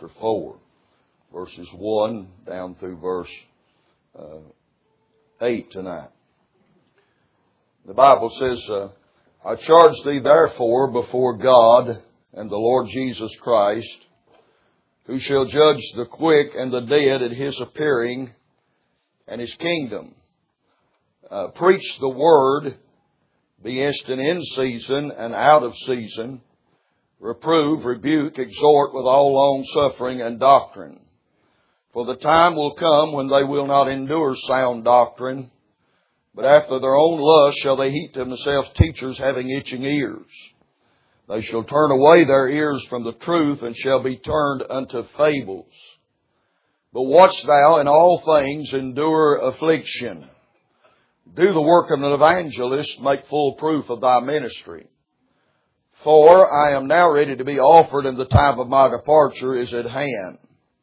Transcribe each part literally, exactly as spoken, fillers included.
chapter four, verses one down through verse uh, eight tonight. The Bible says, uh, I charge thee therefore before God and the Lord Jesus Christ, who shall judge the quick and the dead at His appearing and His kingdom. Uh, preach the word, be instant in season and out of season. Reprove, rebuke, exhort with all long suffering and doctrine. For the time will come when they will not endure sound doctrine, but after their own lust shall they heap to themselves teachers having itching ears. They shall turn away their ears from the truth and shall be turned unto fables. But watch thou in all things, endure affliction. Do the work of an evangelist, make full proof of thy ministry. For I am now ready to be offered, and the time of my departure is at hand.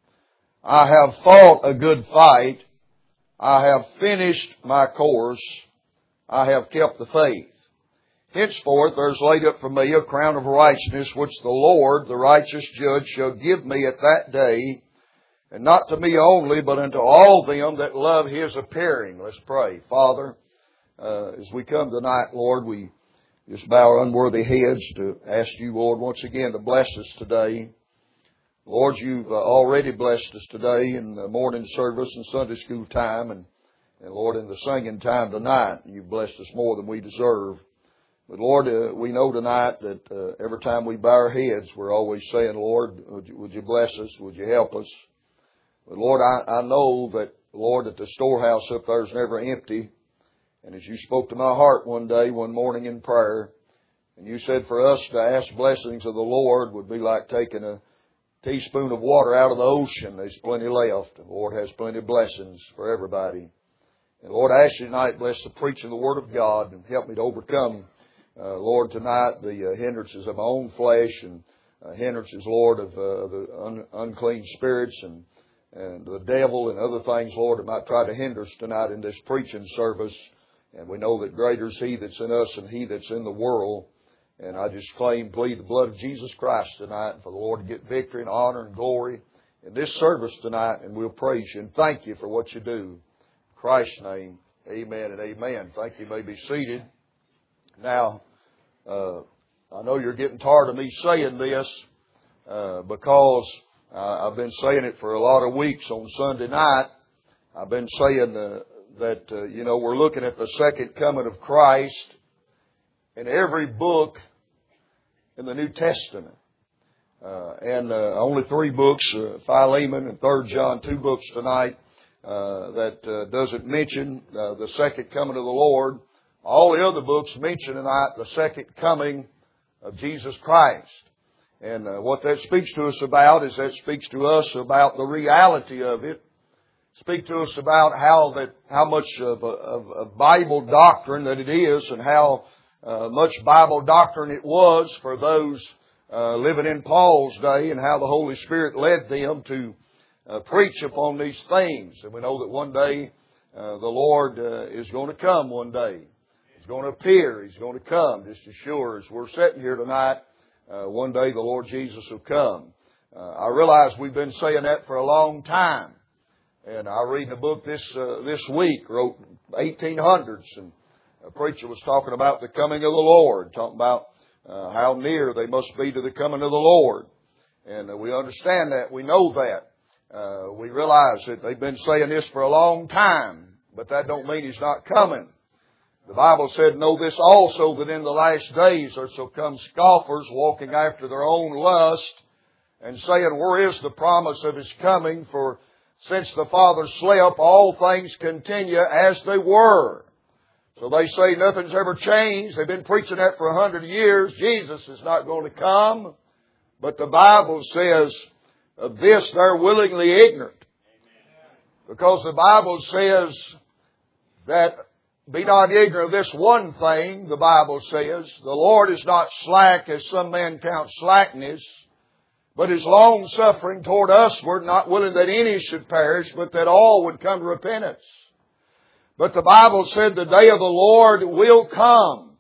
I have fought a good fight. I have finished my course. I have kept the faith. Henceforth there is laid up for me a crown of righteousness, which the Lord, the righteous judge, shall give me at that day, and not to me only, but unto all them that love His appearing. Let's pray. Father, uh, as we come tonight, Lord, we just bow our unworthy heads to ask You, Lord, once again to bless us today. Lord, You've already blessed us today in the morning service and Sunday school time, and, and Lord, in the singing time tonight, You've blessed us more than we deserve. But Lord, uh, we know tonight that uh, every time we bow our heads, we're always saying, Lord, would you, would you bless us? Would You help us? But Lord, I, I know that, Lord, that the storehouse up there is never empty. And as You spoke to my heart one day, one morning in prayer, and You said for us to ask blessings of the Lord would be like taking a teaspoon of water out of the ocean. There's plenty left. The Lord has plenty of blessings for everybody. And Lord, I ask You tonight, bless the preaching of the Word of God and help me to overcome, uh, Lord, tonight the uh, hindrances of my own flesh and uh, hindrances, Lord, of uh, the un- unclean spirits and, and the devil and other things, Lord, that might try to hinder us tonight in this preaching service. And we know that greater is He that's in us than he that's in the world. And I just claim, plead the blood of Jesus Christ tonight for the Lord to get victory and honor and glory in this service tonight. And we'll praise You and thank You for what You do. In Christ's name, amen and amen. Thank you. You may be seated. Now, uh, I know you're getting tired of me saying this uh, because uh, I've been saying it for a lot of weeks on Sunday night. I've been saying uh, that, uh, you know, we're looking at the second coming of Christ in every book in the New Testament. Uh, and uh, only three books, uh, Philemon and Third John, two books tonight, uh, that uh, doesn't mention uh, the second coming of the Lord. All the other books mention tonight the second coming of Jesus Christ. And uh, what that speaks to us about is that speaks to us about the reality of it. Speak to us about how that how much of, of, of Bible doctrine that it is, and how uh, much Bible doctrine it was for those uh, living in Paul's day, and how the Holy Spirit led them to uh, preach upon these things. And we know that one day uh, the Lord uh, is going to come one day. He's going to appear. He's going to come. Just as sure as we're sitting here tonight, uh, one day the Lord Jesus will come. Uh, I realize we've been saying that for a long time. And I read a book this uh, this week, wrote eighteen hundreds, and a preacher was talking about the coming of the Lord, talking about uh, how near they must be to the coming of the Lord. And uh, we understand that. We know that. Uh, we realize that they've been saying this for a long time, but that don't mean He's not coming. The Bible said, know this also, that in the last days there shall come scoffers walking after their own lust, and saying, where is the promise of His coming? For since the Father slept, all things continue as they were. So they say nothing's ever changed. They've been preaching that for a hundred years. Jesus is not going to come. But the Bible says of this they're willingly ignorant. Because the Bible says that be not ignorant of this one thing, the Bible says, the Lord is not slack as some men count slackness, but is long-suffering toward usward, not willing that any should perish, but that all would come to repentance. But the Bible said the day of the Lord will come,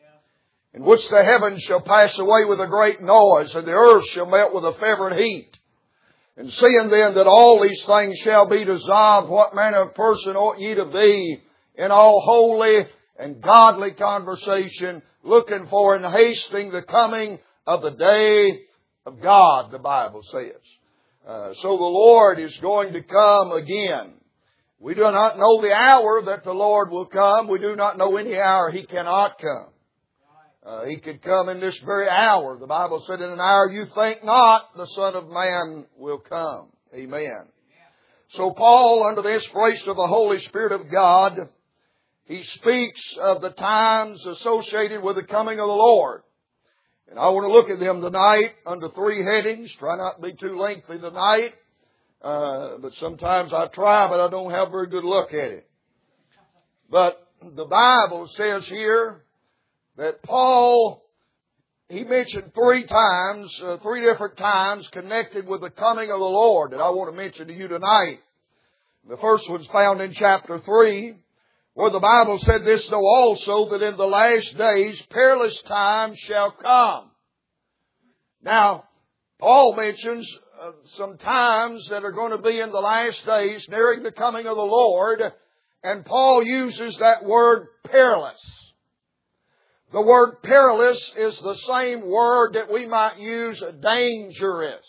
in which the heavens shall pass away with a great noise, and the earth shall melt with a fervent heat. And seeing then that all these things shall be dissolved, what manner of person ought ye to be in all holy and godly conversation, looking for and hasting the coming of the day of God, the Bible says. Uh, so the Lord is going to come again. We do not know the hour that the Lord will come. We do not know any hour He cannot come. Uh, he could come in this very hour. The Bible said, in an hour you think not, the Son of Man will come. Amen. So Paul, under the inspiration of the Holy Spirit of God, he speaks of the times associated with the coming of the Lord. And I want to look at them tonight under three headings. Try not to be too lengthy tonight. Uh, but sometimes I try, but I don't have a very good look at it. But the Bible says here that Paul, he mentioned three times, uh, three different times connected with the coming of the Lord that I want to mention to you tonight. The first one's found in chapter three, where the Bible said this, know also that in the last days perilous times shall come. Now, Paul mentions uh, some times that are going to be in the last days, nearing the coming of the Lord, and Paul uses that word perilous. The word perilous is the same word that we might use dangerous.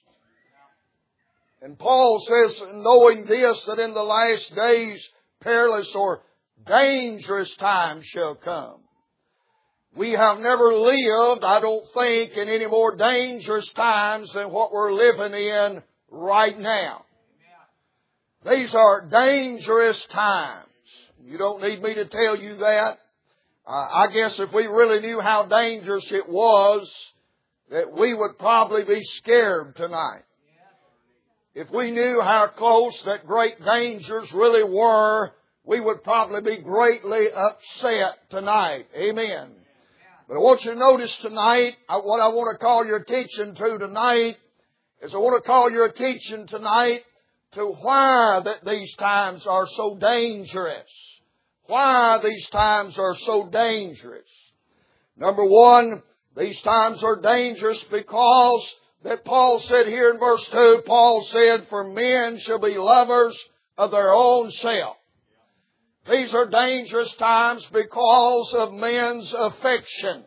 And Paul says, knowing this, that in the last days perilous or dangerous times shall come. We have never lived, I don't think, in any more dangerous times than what we're living in right now. These are dangerous times. You don't need me to tell you that. Uh, I guess if we really knew how dangerous it was, that we would probably be scared tonight. If we knew how close that great dangers really were, we would probably be greatly upset tonight. Amen. But I want you to notice tonight, what I want to call your attention to tonight, is I want to call your attention tonight to why that these times are so dangerous. Why these times are so dangerous. Number one, these times are dangerous because that Paul said here in verse two, Paul said, for men shall be lovers of their own self. These are dangerous times because of men's affections.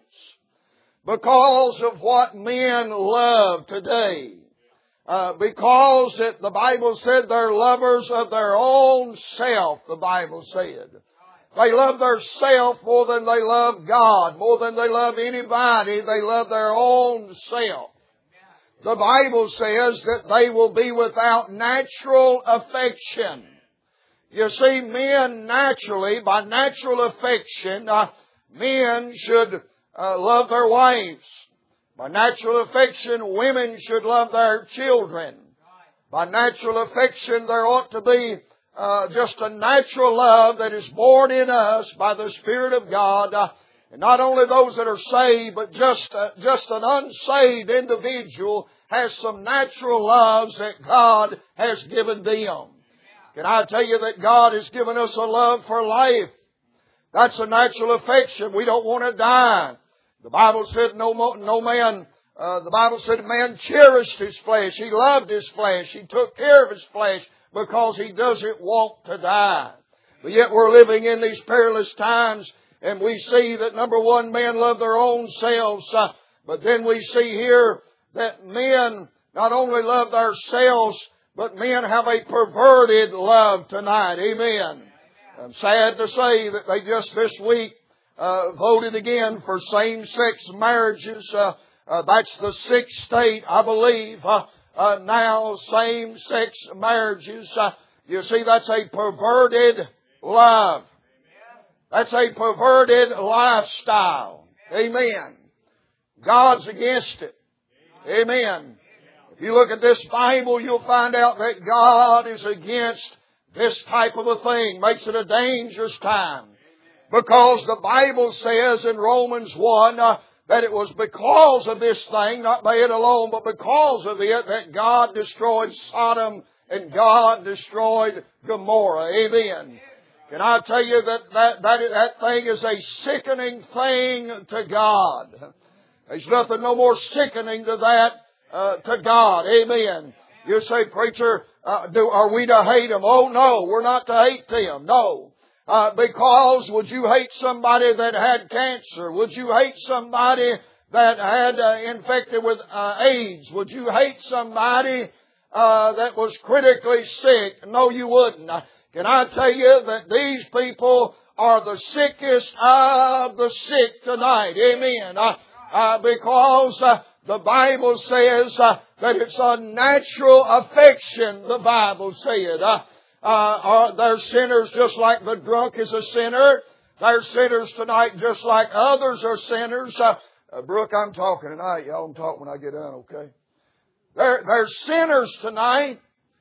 Because of what men love today. Uh, because that the Bible said they're lovers of their own self, the Bible said. They love their self more than they love God. More than they love anybody, they love their own self. The Bible says that they will be without natural affection. You see, men naturally, by natural affection, uh, men should uh, love their wives. By natural affection, women should love their children. By natural affection, there ought to be uh, just a natural love that is born in us by the Spirit of God. Uh, and not only those that are saved, but just, uh, just an unsaved individual has some natural loves that God has given them. Can I tell you that God has given us a love for life? That's a natural affection. We don't want to die. The Bible said no, no man, uh, the Bible said man cherished his flesh. He loved his flesh. He took care of his flesh because he doesn't want to die. But yet we're living in these perilous times, and we see that number one, men love their own selves. Uh, but then we see here that men not only love themselves, but men have a perverted love tonight. Amen. I'm sad to say that they just this week uh, voted again for same-sex marriages. Uh, uh, that's the sixth state, I believe, uh, uh, now same-sex marriages. Uh, you see, that's a perverted love. That's a perverted lifestyle. Amen. God's against it. Amen. If you look at this Bible, you'll find out that God is against this type of a thing. Makes it a dangerous time. Because the Bible says in Romans one uh, that it was because of this thing, not by it alone, but because of it, that God destroyed Sodom and God destroyed Gomorrah. Amen. Can I tell you that that, that, that thing is a sickening thing to God. There's nothing no more sickening to that Uh, to God. Amen. You say, preacher, uh, do, are we to hate them? Oh no, we're not to hate them. No. Uh, because would you hate somebody that had cancer? Would you hate somebody that had uh, infected with uh, AIDS? Would you hate somebody uh, that was critically sick? No, you wouldn't. Can I tell you that these people are the sickest of the sick tonight? Amen. Uh, uh, because uh, the Bible says uh, that it's a natural affection, the Bible said. Uh, uh, are, they're sinners just like the drunk is a sinner. They're sinners tonight just like others are sinners. Uh, uh, Brooke, I'm talking tonight. Y'all can talk when I get done, okay? They're, they're sinners tonight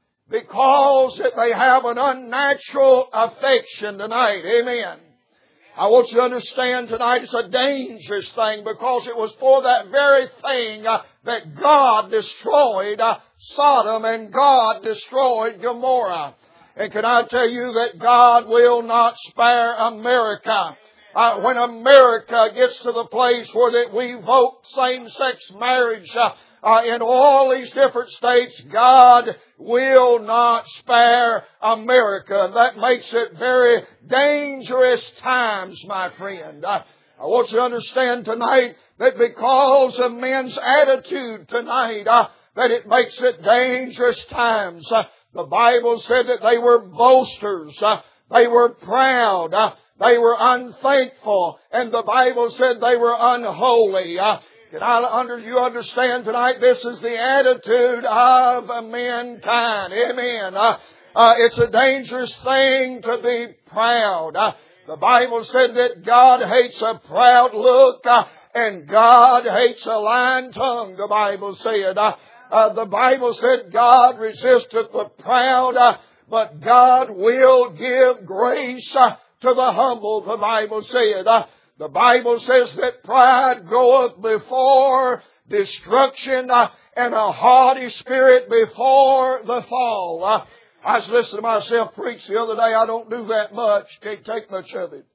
because they have an unnatural affection tonight. Amen. I want you to understand tonight it's a dangerous thing because it was for that very thing uh, that God destroyed uh, Sodom and God destroyed Gomorrah. And can I tell you that God will not spare America? Uh, when America gets to the place where that we vote same-sex marriage uh, uh, in all these different states, God will not spare America. And that makes it very dangerous times, my friend. Uh, I want you to understand tonight that because of men's attitude tonight, uh, that it makes it dangerous times. Uh, the Bible said that they were boasters. Uh, they were proud. Uh, They were unthankful, and the Bible said they were unholy. Uh, can I under, you understand tonight? This is the attitude of mankind. Amen. Uh, uh, it's a dangerous thing to be proud. Uh, the Bible said that God hates a proud look, uh, and God hates a lying tongue. The Bible said. Uh, uh, the Bible said God resisteth the proud, uh, but God will give grace Uh, to the humble, the Bible said. Uh, the Bible says that pride goeth before destruction uh, and a haughty spirit before the fall. Uh, I was listening to myself preach the other day. I don't do that much. Can't take much of it.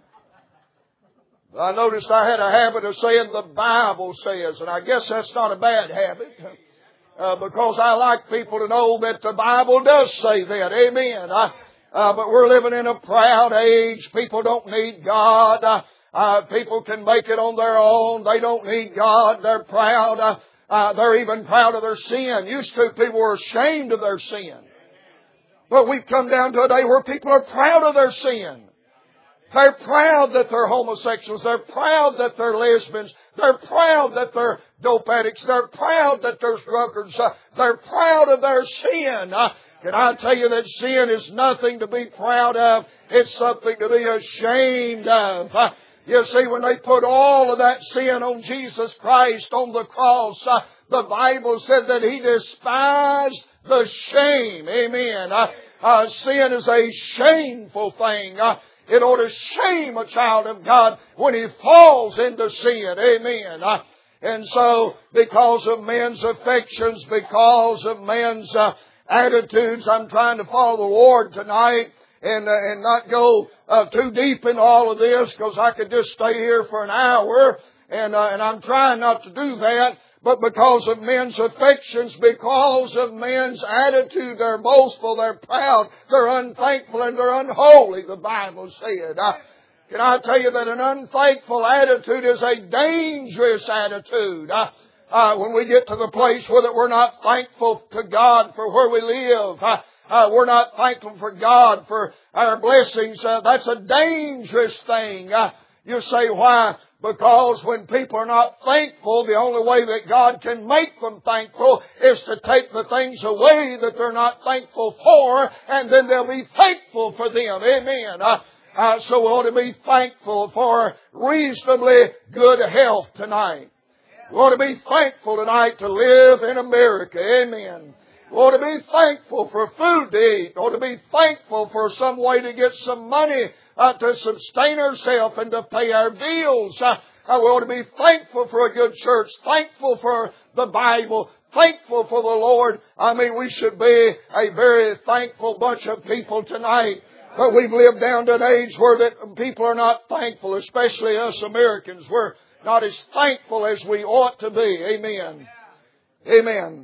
But I noticed I had a habit of saying the Bible says, and I guess that's not a bad habit. Uh, because I like people to know that the Bible does say that. Amen. I, Uh, but we're living in a proud age. People don't need God. Uh, uh, people can make it on their own. They don't need God. They're proud. Uh, uh, they're even proud of their sin. Used to, people were ashamed of their sin. But we've come down to a day where people are proud of their sin. They're proud that they're homosexuals. They're proud that they're lesbians. They're proud that they're dope addicts. They're proud that they're drunkards. Uh, they're proud of their sin. Uh, Can I tell you that sin is nothing to be proud of? It's something to be ashamed of. Uh, you see, when they put all of that sin on Jesus Christ on the cross, uh, the Bible said that He despised the shame. Amen. Uh, uh, sin is a shameful thing. Uh, it ought to shame a child of God when he falls into sin. Amen. Uh, and so, because of men's affections, because of men's Uh, attitudes, I'm trying to follow the Lord tonight and uh, and not go uh, too deep into all of this because I could just stay here for an hour and uh, and I'm trying not to do that. But because of men's affections, because of men's attitude, they're boastful, they're proud, they're unthankful, and they're unholy, the Bible said. Uh, can I tell you that an unthankful attitude is a dangerous attitude? Uh, Uh, when we get to the place where that we're not thankful to God for where we live, uh, uh, we're not thankful for God for our blessings, uh, that's a dangerous thing. Uh, you say, why? Because when people are not thankful, the only way that God can make them thankful is to take the things away that they're not thankful for, and then they'll be thankful for them. Amen. Uh, uh, so we ought to be thankful for reasonably good health tonight. We ought to be thankful tonight to live in America. Amen. We ought to be thankful for food to eat. We ought to be thankful for some way to get some money uh, to sustain ourselves and to pay our bills. Uh, uh, we ought to be thankful for a good church. Thankful for the Bible. Thankful for the Lord. I mean, we should be a very thankful bunch of people tonight. But we've lived down to an age where that people are not thankful, especially us Americans. We're not as thankful as we ought to be. Amen. Amen.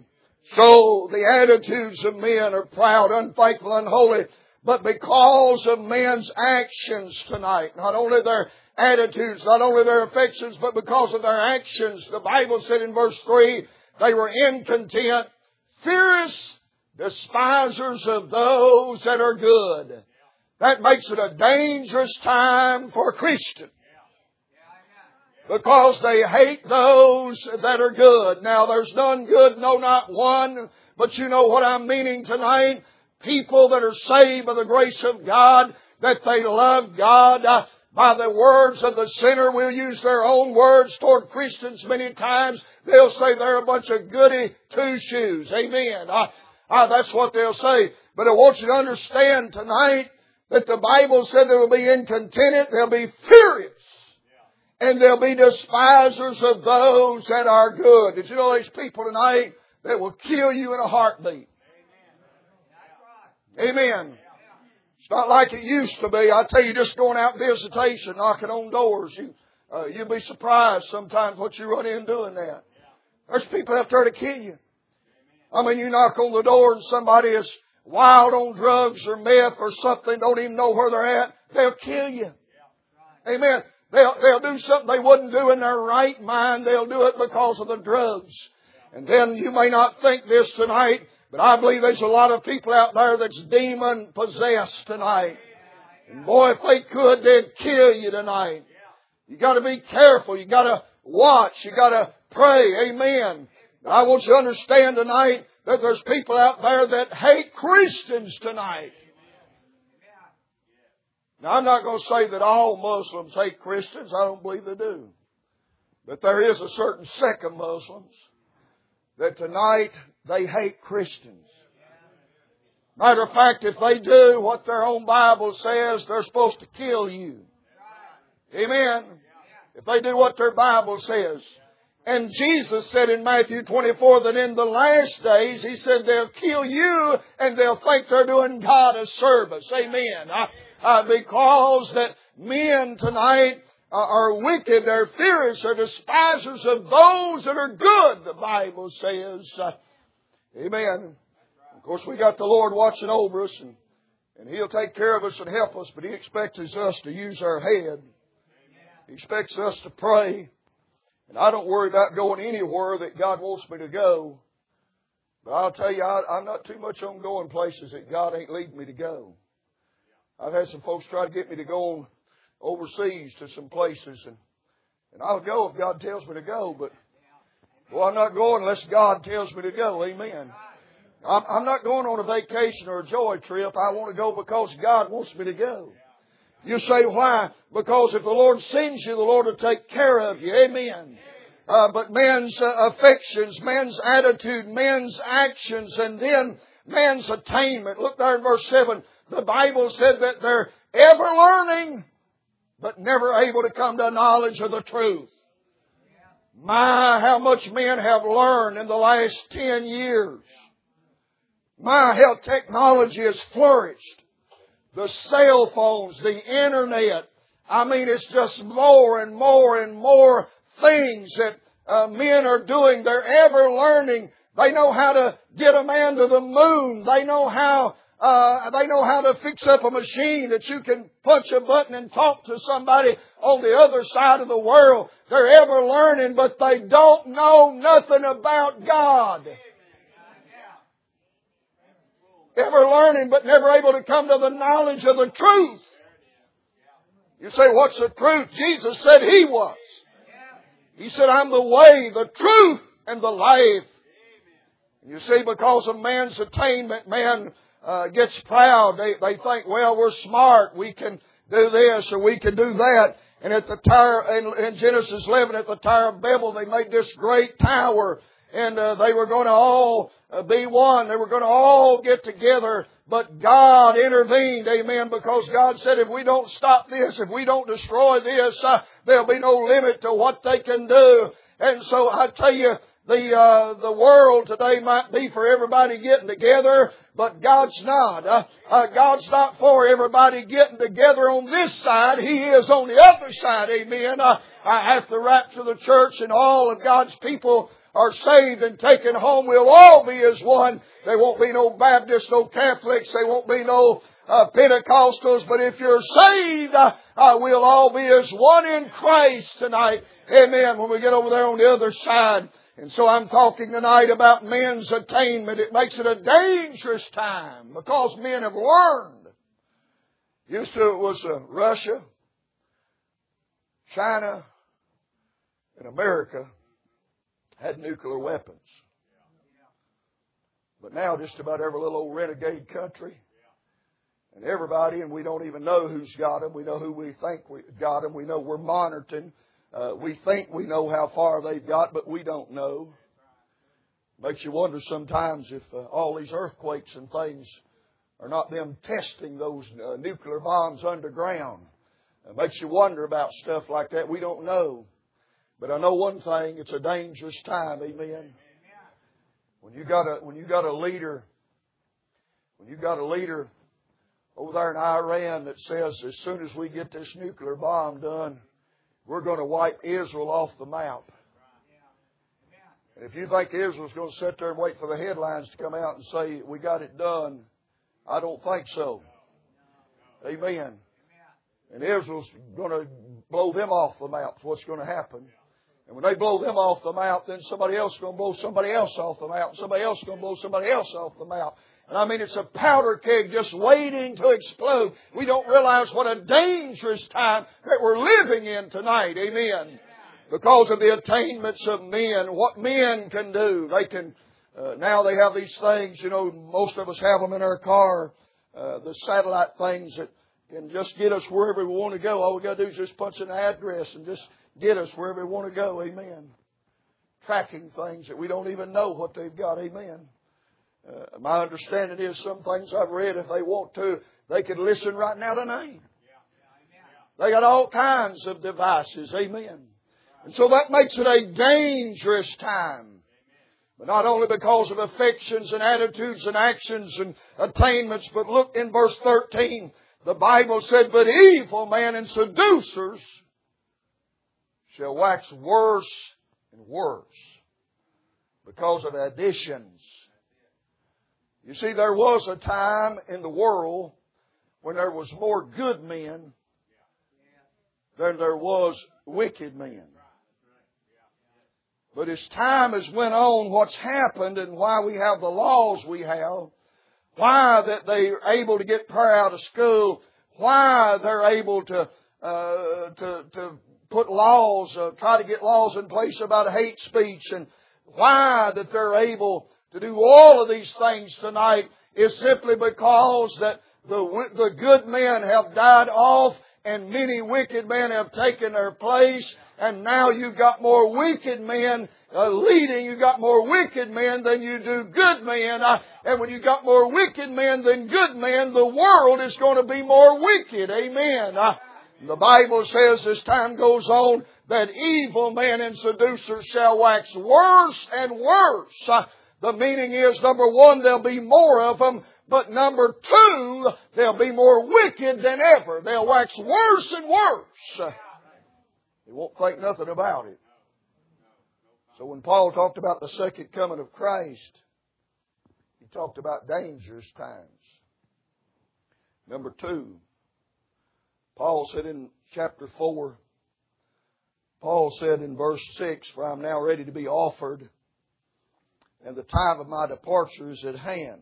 So the attitudes of men are proud, unthankful, unholy. But because of men's actions tonight, not only their attitudes, not only their affections, but because of their actions, the Bible said in verse three, they were incontent, fierce, despisers of those that are good. That makes it a dangerous time for a Christian. Because they hate those that are good. Now there's none good, no not one. But you know what I'm meaning tonight? People that are saved by the grace of God, that they love God. Uh, by the words of the sinner, we'll use their own words toward Christians many times. They'll say they're a bunch of goody two-shoes. Amen. Uh, uh, that's what they'll say. But I want you to understand tonight that the Bible said they will be incontented, they'll be furious, and they'll be despisers of those that are good. Did you know there's people tonight that will kill you in a heartbeat? Amen. It's not like it used to be. I tell you, just going out visitation, knocking on doors, you, uh, you'll be surprised sometimes what you run in doing that. There's people out there to kill you. I mean, you knock on the door and somebody is wild on drugs or meth or something, don't even know where they're at, they'll kill you. Amen. They'll, they'll do something they wouldn't do in their right mind. They'll do it because of the drugs. And then you may not think this tonight, but I believe there's a lot of people out there that's demon possessed tonight. And boy, if they could, they'd kill you tonight. You got to be careful. You got to watch. You got to pray. Amen. I want you to understand tonight that there's people out there that hate Christians tonight. Now, I'm not going to say that all Muslims hate Christians. I don't believe they do. But there is a certain sect of Muslims that tonight they hate Christians. Matter of fact, if they do what their own Bible says, they're supposed to kill you. Amen. If they do what their Bible says. And Jesus said in Matthew twenty-four that in the last days, He said they'll kill you and they'll think they're doing God a service. Amen. Uh, uh, because that men tonight uh, are wicked, they're fierce, they're despisers of those that are good, the Bible says. Uh, amen. Of course, we got the Lord watching over us, and, and He'll take care of us and help us, but He expects us to use our head. He expects us to pray. And I don't worry about going anywhere that God wants me to go. But I'll tell you, I, I'm not too much on going places that God ain't leading me to go. I've had some folks try to get me to go on overseas to some places. And, and I'll go if God tells me to go. But, well, I'm not going unless God tells me to go. Amen. I'm, I'm not going on a vacation or a joy trip. I want to go because God wants me to go. You say, why? Because if the Lord sends you, the Lord will take care of you. Amen. Uh, but man's uh, affections, man's attitude, man's actions, and then man's attainment. Look there in verse seven. The Bible said that they're ever learning, but never able to come to a knowledge of the truth. My, how much men have learned in the last ten years. My, how technology has flourished. The cell phones, the internet. I mean, it's just more and more and more things that uh, men are doing. They're ever learning. They know how to get a man to the moon. They know how uh, they know how to fix up a machine that you can punch a button and talk to somebody on the other side of the world. They're ever learning, but they don't know nothing about God. Ever learning, but never able to come to the knowledge of the truth. You say, what's the truth? Jesus said He was. He said, I'm the way, the truth, and the life. You see, because of man's attainment, man uh, gets proud. They, they think, well, we're smart. We can do this or we can do that. And at the tower, in, in Genesis eleven, at the Tower of Babel, they made this great tower. And uh, they were going to all uh, be one. They were going to all get together. But God intervened, amen, because God said if we don't stop this, if we don't destroy this, uh, there'll be no limit to what they can do. And so I tell you, the uh, the world today might be for everybody getting together, but God's not. Uh, uh, God's not for everybody getting together on this side. He is on the other side, amen. Uh, after the rapture of the church and all of God's people are saved and taken home, we'll all be as one. There won't be no Baptists, no Catholics, there won't be no uh, Pentecostals, but if you're saved, uh, uh, we'll all be as one in Christ tonight. Amen. When we get over there on the other side. And so I'm talking tonight about men's attainment. It makes it a dangerous time because men have learned. Used to it was uh, Russia, China, and America had nuclear weapons. But now just about every little old renegade country and everybody, and we don't even know who's got them. We know who we think we got them. We know we're monitoring. Uh, we think we know how far they've got, but we don't know. Makes you wonder sometimes if uh, all these earthquakes and things are not them testing those uh, nuclear bombs underground. It makes you wonder about stuff like that. We don't know. But I know one thing, it's a dangerous time, amen. When you got a when you got a leader, when you got a leader over there in Iran that says as soon as we get this nuclear bomb done, we're going to wipe Israel off the map. And if you think Israel's going to sit there and wait for the headlines to come out and say, we got it done, I don't think so. Amen. And Israel's going to blow them off the map. That's what's going to happen. And when they blow them off the map, then somebody else is going to blow somebody else off the map. Somebody else is going to blow somebody else off the map. And I mean, it's a powder keg just waiting to explode. We don't realize what a dangerous time that we're living in tonight. Amen. Because of the attainments of men, what men can do. They can, uh, now they have these things, you know, most of us have them in our car, uh, the satellite things that can just get us wherever we want to go. All we got to do is just punch an address and just get us wherever we want to go. Amen. Tracking things that we don't even know what they've got. Amen. Uh, my understanding is some things I've read, if they want to, they could listen right now tonight. They got all kinds of devices. Amen. And so that makes it a dangerous time. But not only because of affections and attitudes and actions and attainments, but look in verse thirteen. The Bible said, but evil men and seducers shall wax worse and worse because of additions. You see, there was a time in the world when there was more good men than there was wicked men. But as time has went on, what's happened and why we have the laws we have, why that they're able to get prayer out of school, why they're able to uh, to, to put laws, uh, try to get laws in place about hate speech, and why that they're able to do all of these things tonight is simply because that the the good men have died off and many wicked men have taken their place. And now you've got more wicked men uh, leading. You've got more wicked men than you do good men. Uh, and when you've got more wicked men than good men, the world is going to be more wicked. Amen. Uh, the Bible says as time goes on that evil men and seducers shall wax worse and worse. Uh, the meaning is, number one, there'll be more of them. But number two, they'll be more wicked than ever. They'll wax worse and worse. Uh, They won't think nothing about it. So when Paul talked about the second coming of Christ, he talked about dangerous times. Number two, Paul said in chapter four, Paul said in verse six, for I am now ready to be offered, and the time of my departure is at hand.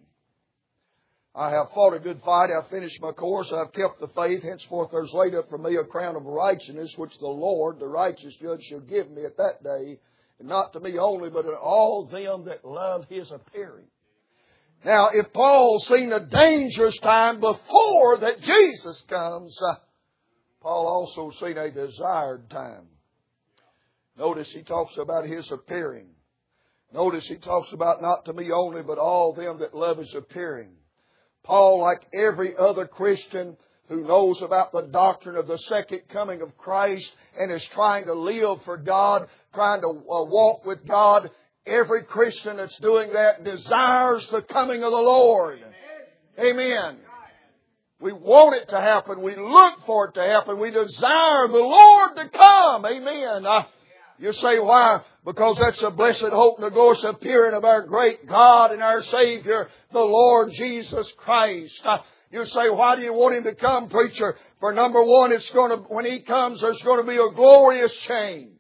I have fought a good fight. I have finished my course. I have kept the faith. Henceforth there is laid up for me a crown of righteousness, which the Lord, the righteous judge, shall give me at that day. And not to me only, but to all them that love His appearing. Now, if Paul's seen a dangerous time before that Jesus comes, uh, Paul also seen a desired time. Notice he talks about His appearing. Notice he talks about not to me only, but all them that love His appearing. Paul, like every other Christian who knows about the doctrine of the second coming of Christ and is trying to live for God, trying to uh, walk with God, every Christian that's doing that desires the coming of the Lord. Amen. We want it to happen. We look for it to happen. We desire the Lord to come. Amen. Uh, You say, why? Because that's a blessed hope and the glorious appearing of our great God and our Savior, the Lord Jesus Christ. You say, why do you want Him to come, preacher? For number one, it's going to, when He comes, there's going to be a glorious change.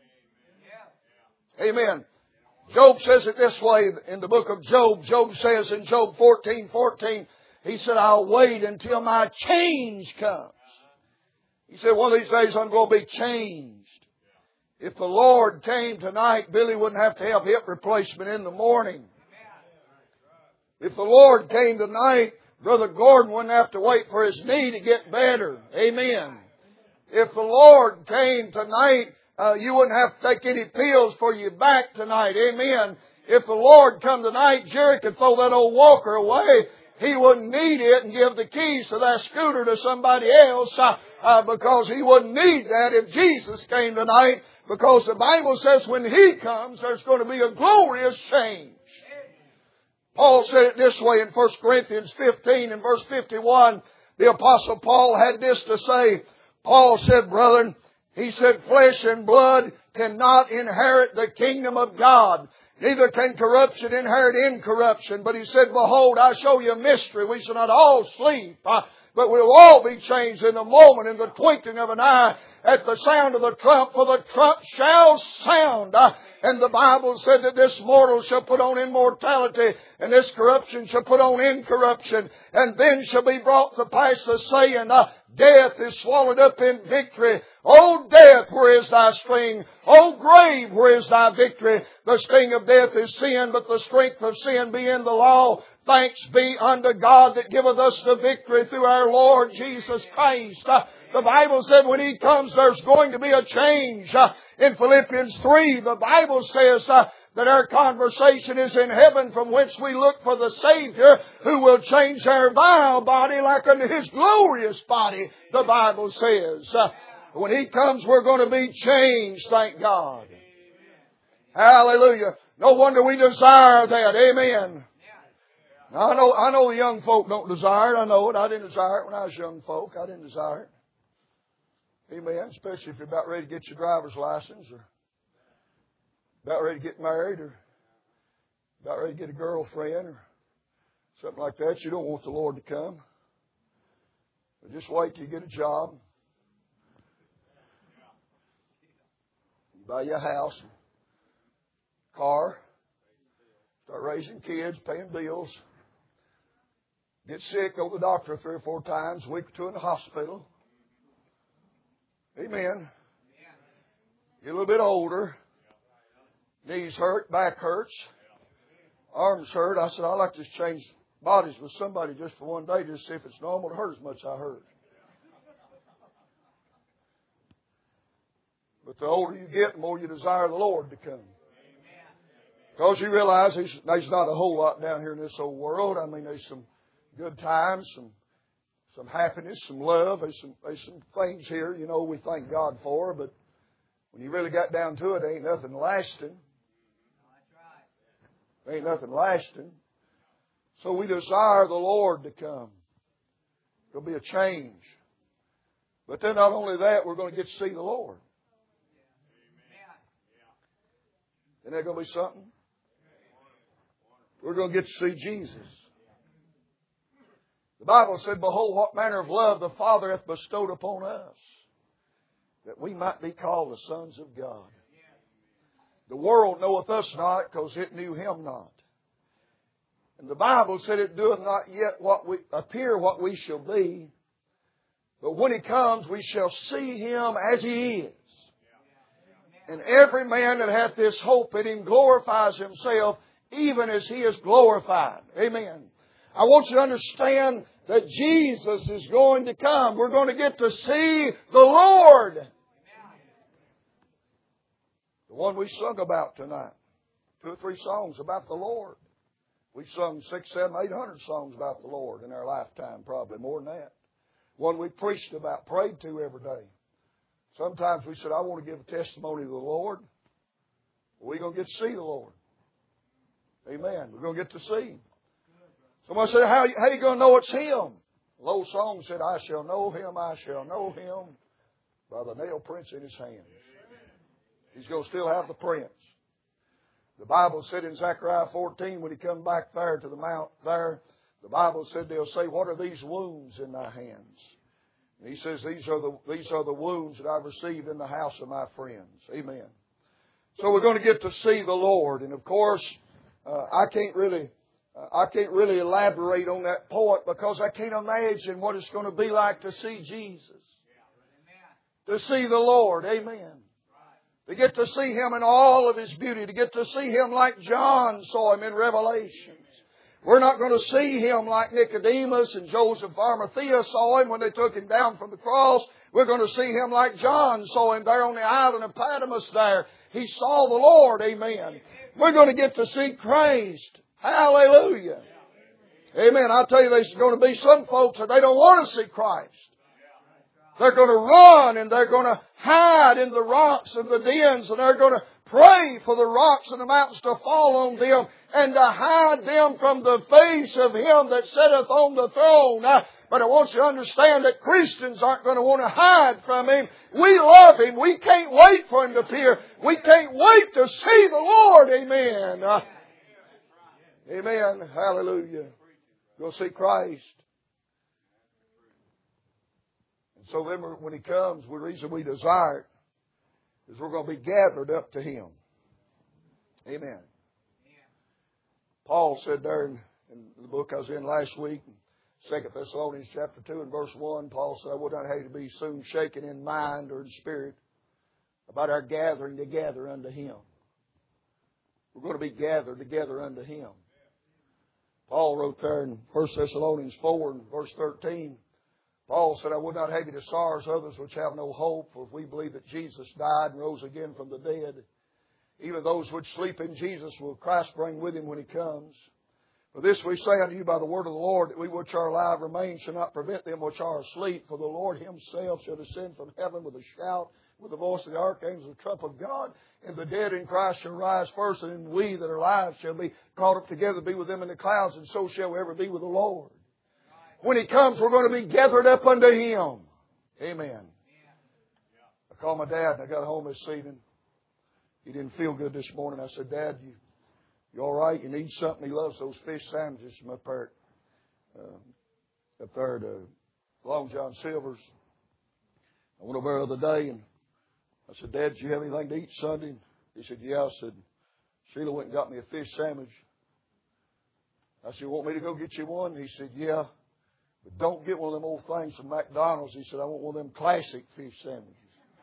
Amen. Job says it this way in the book of Job. Job says in Job fourteen fourteen, he said, I'll wait until my change comes. He said, one of these days I'm going to be changed. If the Lord came tonight, Billy wouldn't have to have hip replacement in the morning. If the Lord came tonight, Brother Gordon wouldn't have to wait for his knee to get better. Amen. If the Lord came tonight, uh, you wouldn't have to take any pills for your back tonight. Amen. If the Lord come tonight, Jerry could throw that old walker away. He wouldn't need it and give the keys to that scooter to somebody else uh, uh, because he wouldn't need that if Jesus came tonight. Because the Bible says when He comes, there's going to be a glorious change. Paul said it this way in First Corinthians fifteen and verse fifty-one. The Apostle Paul had this to say. Paul said, brethren, he said, flesh and blood cannot inherit the kingdom of God. Neither can corruption inherit incorruption. But he said, behold, I show you a mystery. We shall not all sleep, uh, but we'll all be changed in a moment, in the twinkling of an eye, at the sound of the trump, for the trump shall sound. Uh, and the Bible said that this mortal shall put on immortality, and this corruption shall put on incorruption. And then shall be brought to pass the saying, uh, death is swallowed up in victory. O death, where is thy sting? O grave, where is thy victory? The sting of death is sin, but the strength of sin be in the law. Thanks be unto God that giveth us the victory through our Lord Jesus Christ. Uh, the Bible said when He comes, there's going to be a change. Uh, in Philippians three, the Bible says uh, that our conversation is in heaven, from whence we look for the Savior who will change our vile body like unto His glorious body, the Bible says. Uh, when He comes, we're going to be changed, thank God. Hallelujah. No wonder we desire that. Amen. Now, I know, I know the young folk don't desire it. I know it. I didn't desire it when I was young folk. I didn't desire it. Amen. Especially if you're about ready to get your driver's license, or about ready to get married, or about ready to get a girlfriend, or something like that. You don't want the Lord to come. But just wait till you get a job. You buy you a house, car, start raising kids, paying bills. Get sick, go to the doctor three or four times, a week or two in the hospital. Amen. Get a little bit older. Knees hurt, back hurts, arms hurt. I said, I'd like to change bodies with somebody just for one day, just to see if it's normal to hurt as much as I hurt. But the older you get, the more you desire the Lord to come. Because you realize there's, there's not a whole lot down here in this old world. I mean, there's some good times, some some happiness, some love. There's some, there's some things here, you know, we thank God for. But when you really got down to it, ain't nothing lasting. Ain't nothing lasting. So we desire the Lord to come. There'll be a change. But then not only that, we're going to get to see the Lord. Isn't that going to be something? We're going to get to see Jesus. The Bible said, behold, what manner of love the Father hath bestowed upon us, that we might be called the sons of God. The world knoweth us not, because it knew Him not. And the Bible said, it doeth not yet what we appear what we shall be, but when He comes, we shall see Him as He is. And every man that hath this hope in Him glorifies himself, even as He is glorified. Amen. I want you to understand that Jesus is going to come. We're going to get to see the Lord. The one we sung about tonight. Two or three songs about the Lord. We've sung six, seven, eight hundred songs about the Lord in our lifetime, probably more than that. One we preached about, prayed to every day. Sometimes we said, I want to give a testimony to the Lord. We're going to get to see the Lord. Amen. We're going to get to see Him. Somebody said, how, how are you going to know it's Him? The old song said, I shall know Him, I shall know Him by the nail prints in His hands. He's going to still have the prints. The Bible said in Zechariah fourteen, when he come back there to the mount there, the Bible said they'll say, what are these wounds in thy hands? And he says, these are the, these are the wounds that I've received in the house of my friends. Amen. So we're going to get to see the Lord. And of course, uh, I can't really, uh, I can't really elaborate on that point because I can't imagine what it's going to be like to see Jesus. To see the Lord. Amen. To get to see Him in all of His beauty. To get to see Him like John saw Him in Revelations. We're not going to see Him like Nicodemus and Joseph of Arimathea saw Him when they took Him down from the cross. We're going to see Him like John saw Him there on the island of Patmos there. He saw the Lord. Amen. We're going to get to see Christ. Hallelujah. Amen. I tell you, there's going to be some folks that they don't want to see Christ. They're going to run and they're going to hide in the rocks and the dens and they're going to pray for the rocks and the mountains to fall on them and to hide them from the face of Him that sitteth on the throne. Now, but I want you to understand that Christians aren't going to want to hide from Him. We love Him. We can't wait for Him to appear. We can't wait to see the Lord. Amen. Uh, amen. Hallelujah. Go see Christ. So then when He comes, the reason we desire it is we're going to be gathered up to Him. Amen. Paul said there in, in the book I was in last week, Second Thessalonians chapter two and verse one, Paul said, I would not hate to be soon shaken in mind or in spirit about our gathering together unto Him. We're going to be gathered together unto Him. Paul wrote there in First Thessalonians four and verse thirteen, Paul said, I would not have you to sorrow as others which have no hope, for if we believe that Jesus died and rose again from the dead, even those which sleep in Jesus will Christ bring with Him when He comes. For this we say unto you by the word of the Lord, that we which are alive remain shall not prevent them which are asleep. For the Lord Himself shall descend from heaven with a shout, with the voice of the archangel, the trump of God, and the dead in Christ shall rise first, and then we that are alive shall be caught up together, be with them in the clouds, and so shall we ever be with the Lord. When He comes, we're going to be gathered up unto Him. Amen. I called my dad and I got home this evening. He didn't feel good this morning. I said, Dad, you, you all right? You need something? He loves those fish sandwiches from up there, uh, up there at uh, Long John Silver's. I went over there the other day and I said, Dad, did you have anything to eat Sunday? He said, yeah. I said, Sheila went and got me a fish sandwich. I said, you want me to go get you one? He said, yeah. But don't get one of them old things from McDonald's. He said, I want one of them classic fish sandwiches.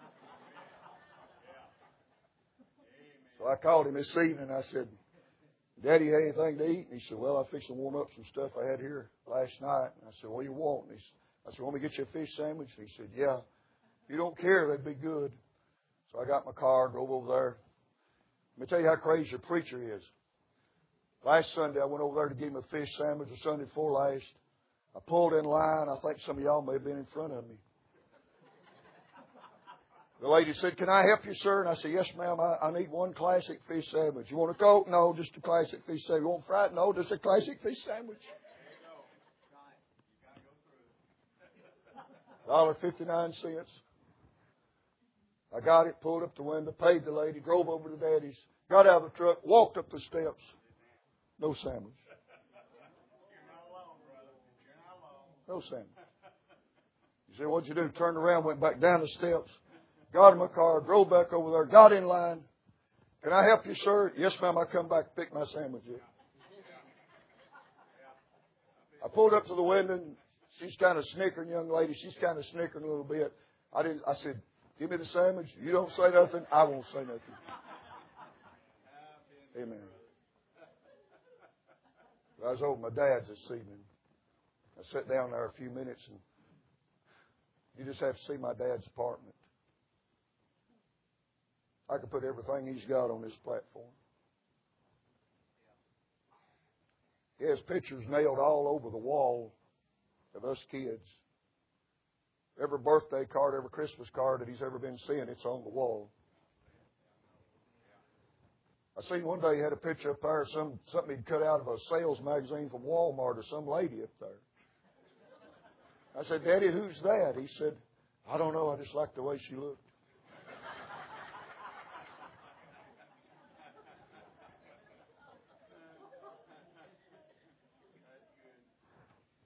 So I called him this evening. I said, Daddy, you had anything to eat? And he said, well, I fixed to warm up some stuff I had here last night. And I said, what do you want? And he said, I said, want me to get you a fish sandwich? And he said, yeah. If you don't care, that'd be good. So I got my car, drove over there. Let me tell you how crazy a preacher is. Last Sunday, I went over there to give him a fish sandwich, the Sunday before last. I pulled in line. I think some of y'all may have been in front of me. The lady said, can I help you, sir? And I said, yes, ma'am. I, I need one classic fish sandwich. You want a Coke? No, just a classic fish sandwich. You want fried? No, just a classic fish sandwich. one dollar and fifty-nine cents. I got it, pulled up the window, paid the lady, drove over to Daddy's, got out of the truck, walked up the steps. No sandwich. No sandwich. You say, what'd you do? Turned around, went back down the steps, got in my car, drove back over there, got in line. Can I help you, sir? Yes, ma'am. I come back and pick my sandwich up. I pulled up to the window, and she's kind of snickering, young lady. She's kind of snickering a little bit. I didn't. I said, give me the sandwich. You don't say nothing, I won't say nothing. Amen. I was over at my dad's this evening. I sat down there a few minutes, and you just have to see my dad's apartment. I could put everything he's got on this platform. He has pictures nailed all over the wall of us kids. Every birthday card, every Christmas card that he's ever been seeing, it's on the wall. I seen one day he had a picture up there of some, something he'd cut out of a sales magazine from Walmart or some lady up there. I said, Daddy, who's that? He said, I don't know. I just like the way she looked.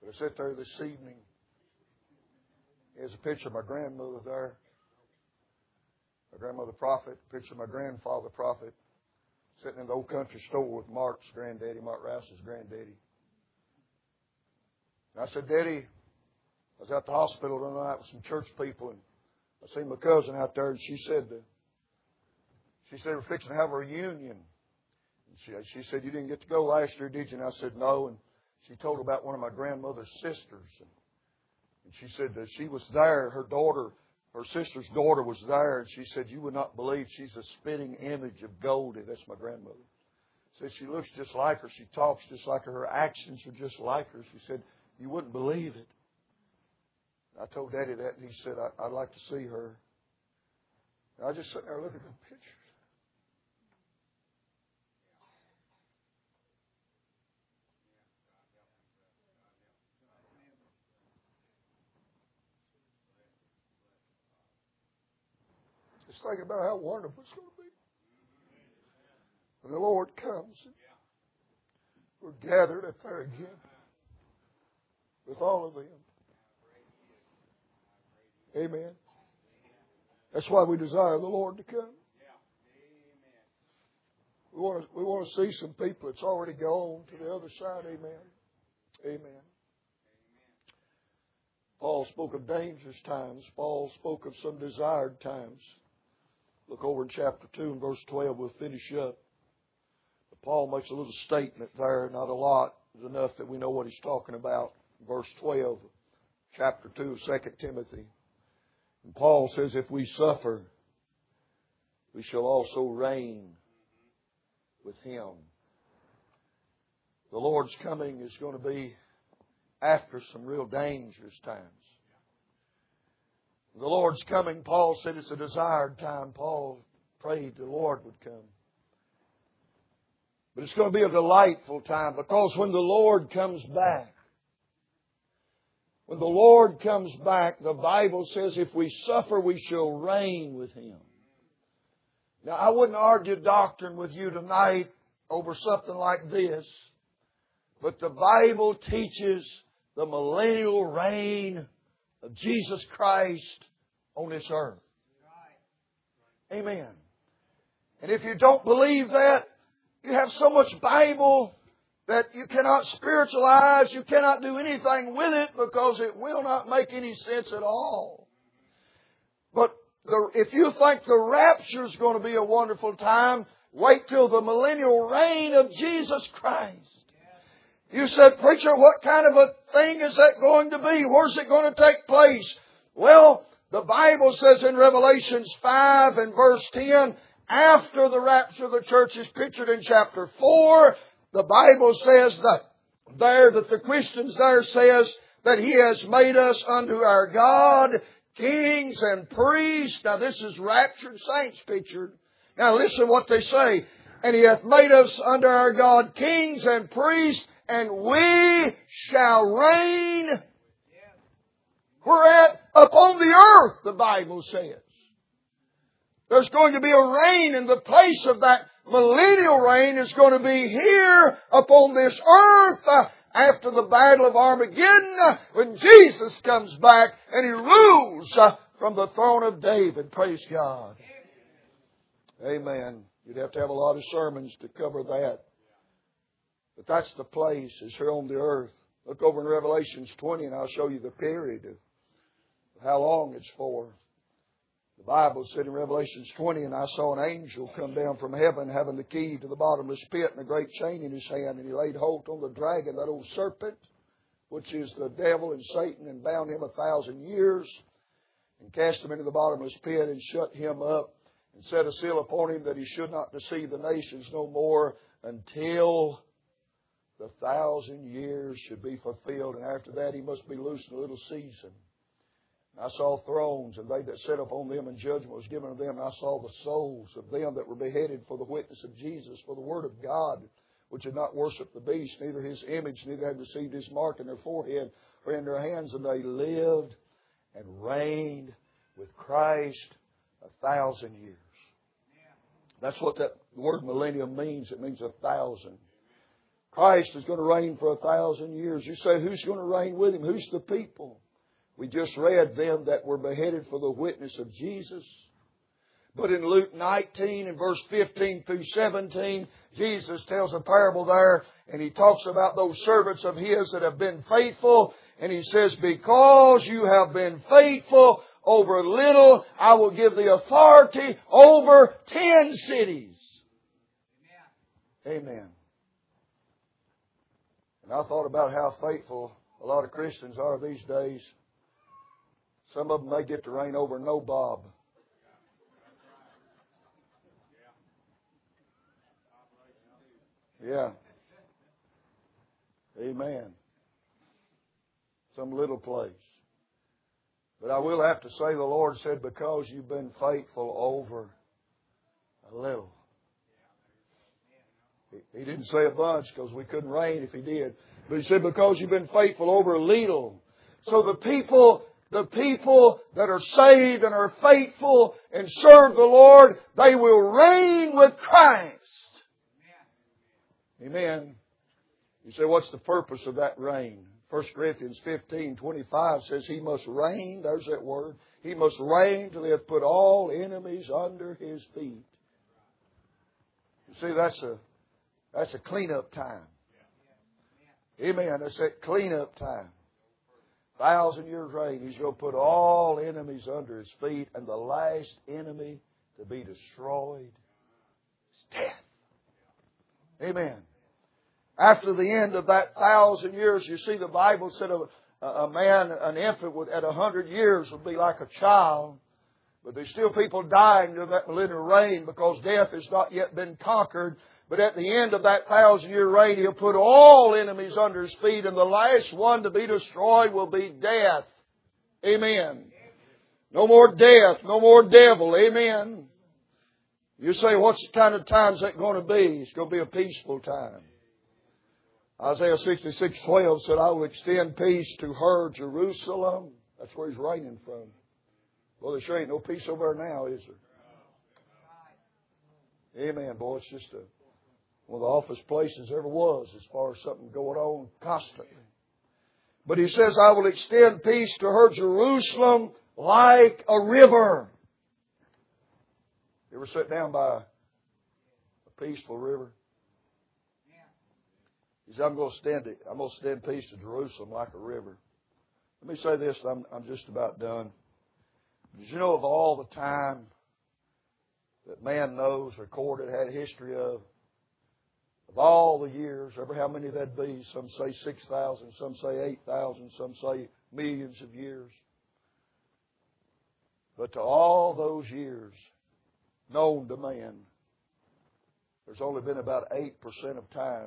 But I sat there this evening. There's a picture of my grandmother there. My grandmother Prophet, a picture of my grandfather Prophet, sitting in the old country store with Mark's granddaddy, Mark Rouse's granddaddy. And I said, Daddy, I was at the hospital tonight with some church people, and I seen my cousin out there, and she said, uh, she said, we're fixing to have a reunion. And she, she said, you didn't get to go last year, did you? And I said, no. And she told about one of my grandmother's sisters. And, and she said that she was there. Her daughter, her sister's daughter was there. And she said, you would not believe she's a spitting image of Goldie. That's my grandmother. Said she looks just like her. She talks just like her. Her actions are just like her. She said, you wouldn't believe it. I told Daddy that, and he said, I, I'd like to see her. And I just sat there looking at the pictures. Just thinking about how wonderful it's going to be when the Lord comes and we're gathered up there again with all of them. Amen. That's why we desire the Lord to come. We want to, we want to see some people that's already gone to the other side. Amen. Amen. Paul spoke of dangerous times. Paul spoke of some desired times. Look over in chapter two and verse twelve. We'll finish up. But Paul makes a little statement there. Not a lot. It's enough that we know what he's talking about. Verse twelve, chapter two of Second Timothy. And Paul says, if we suffer, we shall also reign with Him. The Lord's coming is going to be after some real dangerous times. The Lord's coming, Paul said it's a desired time. Paul prayed the Lord would come. But it's going to be a delightful time, because when the Lord comes back, when the Lord comes back, the Bible says if we suffer, we shall reign with Him. Now, I wouldn't argue doctrine with you tonight over something like this, but the Bible teaches the millennial reign of Jesus Christ on this earth. Amen. And if you don't believe that, you have so much Bible that you cannot spiritualize, you cannot do anything with it, because it will not make any sense at all. But the, if you think the rapture is going to be a wonderful time, wait till the millennial reign of Jesus Christ. You said, preacher, what kind of a thing is that going to be? Where's it going to take place? Well, the Bible says in Revelations five and verse ten, after the rapture of the church is pictured in chapter four, the Bible says that there, that the Christians there says that He has made us unto our God kings and priests. Now this is raptured saints pictured. Now listen what they say. And He hath made us unto our God kings and priests, and we shall reign. We're at upon the earth, the Bible says. There's going to be a reign, in the place of that millennial reign is going to be here upon this earth uh, after the battle of Armageddon, uh, when Jesus comes back and He rules uh, from the throne of David. Praise God. Amen. You'd have to have a lot of sermons to cover that. But that's the place, is here on the earth. Look over in Revelations twenty and I'll show you the period of how long it's for. The Bible said in Revelations twenty, and I saw an angel come down from heaven having the key to the bottomless pit and a great chain in his hand. And he laid hold on the dragon, that old serpent, which is the devil and Satan, and bound him a thousand years, and cast him into the bottomless pit, and shut him up, and set a seal upon him, that he should not deceive the nations no more, until the thousand years should be fulfilled. And after that he must be loosed in a little season. I saw thrones, and they that sat upon them, and judgment was given to them. And I saw the souls of them that were beheaded for the witness of Jesus, for the word of God, which had not worshipped the beast, neither his image, neither had received his mark in their forehead or in their hands. And they lived and reigned with Christ a thousand years. That's what that word millennium means. It means a thousand. Christ is going to reign for a thousand years. You say, who's going to reign with Him? Who's the people? We just read them that were beheaded for the witness of Jesus. But in Luke nineteen and verse fifteen through seventeen, Jesus tells a parable there, and He talks about those servants of His that have been faithful. And He says, because you have been faithful over little, I will give the authority over ten cities. Amen. Amen. And I thought about how faithful a lot of Christians are these days. Some of them may get to reign over no Bob. Yeah. Amen. Some little place. But I will have to say the Lord said, because you've been faithful over a little. He didn't say a bunch because we couldn't reign if He did. But He said, because you've been faithful over a little. So the people, the people that are saved and are faithful and serve the Lord, they will reign with Christ. Amen. You say, what's the purpose of that reign? First Corinthians fifteen twenty-five says He must reign. There's that word. He must reign till He hath put all enemies under His feet. You see, that's a that's a cleanup time. Amen. That's that cleanup time. Thousand years reign. He's going to put all enemies under His feet, and the last enemy to be destroyed is death. Amen. After the end of that thousand years, you see the Bible said a, a man, an infant would, at a hundred years would be like a child. But there's still people dying during that millennial reign because death has not yet been conquered. But at the end of that thousand year reign, He'll put all enemies under His feet, and the last one to be destroyed will be death. Amen. No more death, no more devil. Amen. You say, what's the kind of time is that going to be? It's going to be a peaceful time. Isaiah sixty-six twelve said, I will extend peace to her, Jerusalem. That's where He's reigning from. Well, there sure ain't no peace over there now, is there? Amen, boy. It's just a, one of the awfulest places there ever was as far as something going on constantly. But He says, I will extend peace to her, Jerusalem, like a river. You ever sit down by a peaceful river? He said, I'm going to stand it. I'm going to stand peace to Jerusalem like a river. Let me say this. I'm, I'm just about done. Did you know of all the time that man knows, recorded, had history of, of all the years, ever how many that'd be? Some say six thousand, some say eight thousand, some say millions of years. But to all those years known to man, there's only been about eight percent of time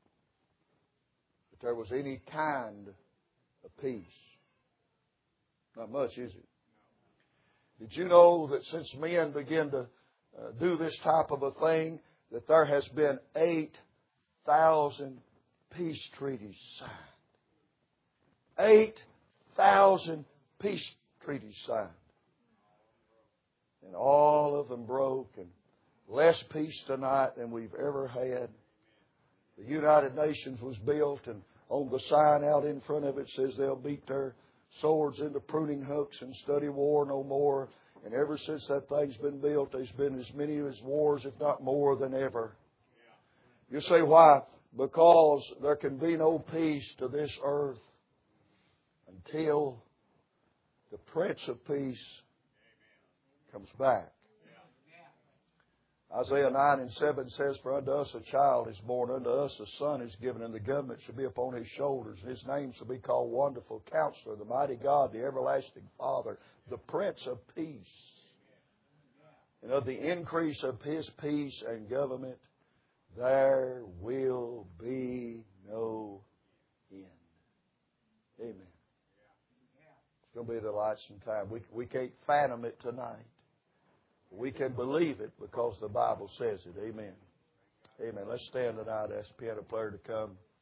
there was any kind of peace. Not much, is it? Did you know that since men began to uh, do this type of a thing, that there has been eight thousand peace treaties signed? eight thousand peace treaties signed. And all of them broke, and less peace tonight than we've ever had. The United Nations was built, and on the sign out in front of it says they'll beat their swords into pruning hooks and study war no more. And ever since that thing's been built, there's been as many as wars, if not more than ever. You say, why? Because there can be no peace to this earth until the Prince of Peace comes back. Isaiah nine and seven says, for unto us a child is born, unto us a son is given, and the government shall be upon His shoulders. And His name shall be called Wonderful Counselor, the Mighty God, the Everlasting Father, the Prince of Peace. And of the increase of His peace and government, there will be no end. Amen. It's going to be a delightsome time. We, we can't fathom it tonight. We can believe it because the Bible says it. Amen. Amen. Let's stand tonight. Ask the piano player to come.